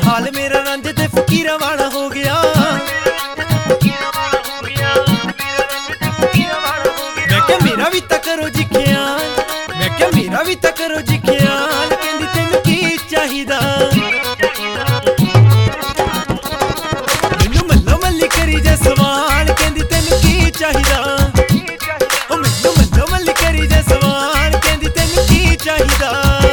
हाल मेरा रंज ते फकीरा वाला हो गया। मैं क्या मेरा भी ता करो जी ख्याल, मैं क्या मेरा भी ता करो जी ख्याल, कहंदी तैनू की चाहिदा। मैनू मल्लो मल्ली करी जे सवाल, कहंदी तैनू की चाहिदा। ओ मैनू मल्लो मल्ली करी जे सवाल, कहंदी तैनू की चाहिदा।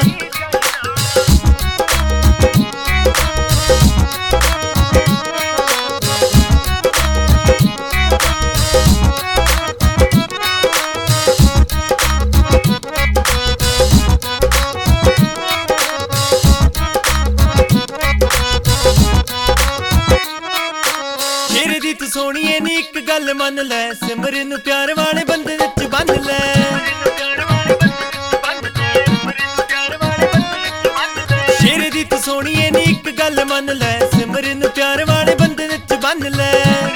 तू सोहणीए नी इक गल मन लै, सिमरन नू प्यार वाले बंदे विच बंद लै। शेरे दी तू सोहणीए नी इक गल मन लै, सिमरन नू प्यार वाले बंदे विच बंद लै।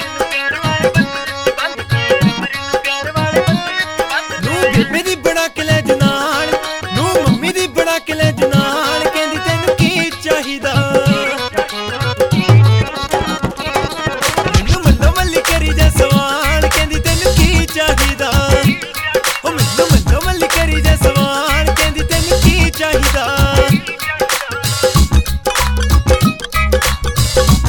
नू बेबे दी बना के लै जनाल, नू मम्मी दी बना के लै जनाल, कहंदी तैनू की चाहिदा। चाहिदा।